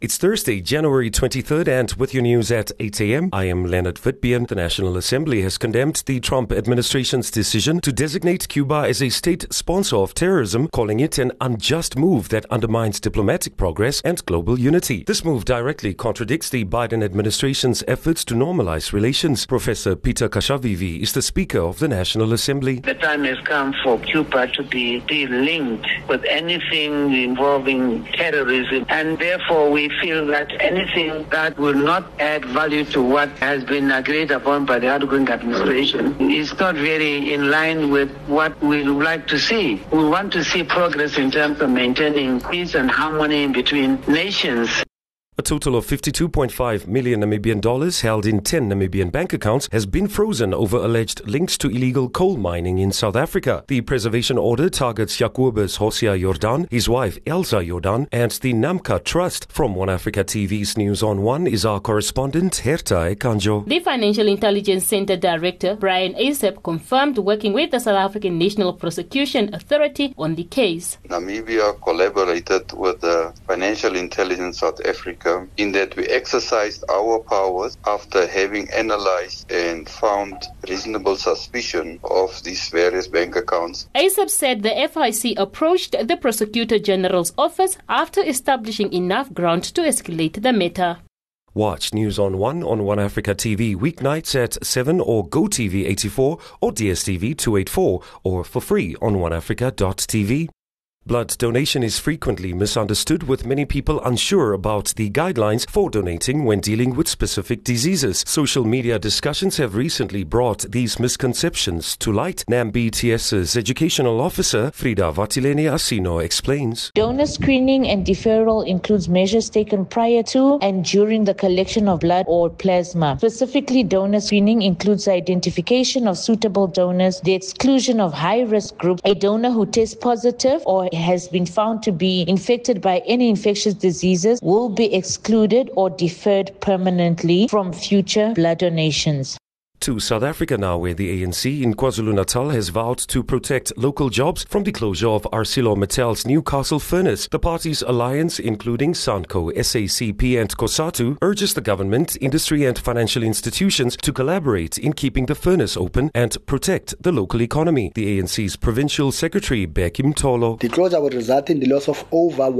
It's Thursday, January 23rd, and with your news at 8 a.m., I am Leonard Vitbeen. The National Assembly has condemned the Trump administration's decision to designate Cuba as a state sponsor of terrorism, calling it an unjust move that undermines diplomatic progress and global unity. This move directly contradicts the Biden administration's efforts to normalize relations. Professor Peter Kashavivi is the Speaker of the National Assembly. The time has come for Cuba to be linked with anything involving terrorism, and therefore we feel that anything that will not add value to what has been agreed upon by the outgoing administration is not very in line with what we would like to see. We want to see progress in terms of maintaining peace and harmony between nations. A total of 52.5 million Namibian dollars held in 10 Namibian bank accounts has been frozen over alleged links to illegal coal mining in South Africa. The preservation order targets Jacobus Hosea Jordan, his wife Elsa Jordan, and the Namca Trust. From One Africa TV's News on One is our correspondent Herta Ekanjo. The Financial Intelligence Center Director Brian Asap confirmed working with the South African National Prosecution Authority on the case. Namibia collaborated with the Financial Intelligence South Africa in that we exercised our powers after having analyzed and found reasonable suspicion of these various bank accounts. ASAP said the FIC approached the Prosecutor General's office after establishing enough ground to escalate the matter. Watch News on One Africa TV weeknights at 7 or GoTV 84 or DSTV 284 or for free on oneafrica.tv. Blood donation is frequently misunderstood, with many people unsure about the guidelines for donating when dealing with specific diseases. Social media discussions have recently brought these misconceptions to light. NAMBTS's educational officer, Frida Vatilene Asino, explains. Donor screening and deferral includes measures taken prior to and during the collection of blood or plasma. Specifically, donor screening includes the identification of suitable donors, the exclusion of high-risk groups, a donor who tests positive or has been found to be infected by any infectious diseases will be excluded or deferred permanently from future blood donations. To South Africa now, where the ANC in KwaZulu-Natal has vowed to protect local jobs from the closure of ArcelorMittal's Newcastle furnace. The party's alliance, including SANCO, SACP and COSATU, urges the government, industry and financial institutions to collaborate in keeping the furnace open and protect the local economy. The ANC's provincial secretary, Bekim Tolo. The closure would result in the loss of over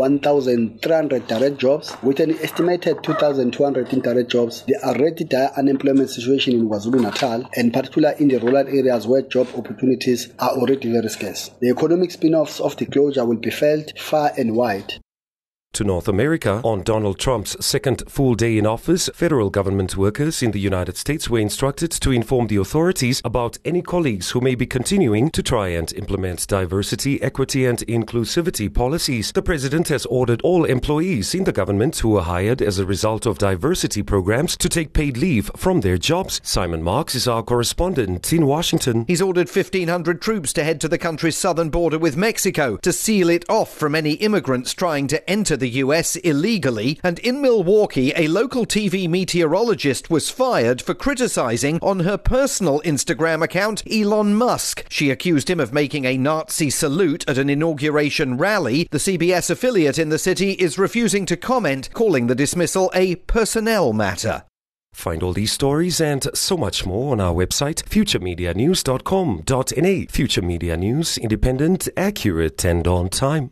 1,300 direct jobs, with an estimated 2,200 indirect jobs. The already dire unemployment situation in KwaZulu-Natal, and particularly in the rural areas where job opportunities are already very scarce. The economic spin-offs of the closure will be felt far and wide. To North America, on Donald Trump's second full day in office, federal government workers in the United States were instructed to inform the authorities about any colleagues who may be continuing to try and implement diversity, equity and inclusivity policies. The president has ordered all employees in the government who were hired as a result of diversity programs to take paid leave from their jobs. Simon Marks is our correspondent in Washington. He's ordered 1,500 troops to head to the country's southern border with Mexico to seal it off from any immigrants trying to enter the US illegally. And in Milwaukee, a local TV meteorologist was fired for criticizing on her personal Instagram account Elon Musk. She accused him of making a Nazi salute at an inauguration rally. The CBS affiliate in the city is refusing to comment, calling the dismissal a personnel matter. Find all these stories and so much more on our website, futuremedianews.com.na. Future Media News, independent, accurate and on time.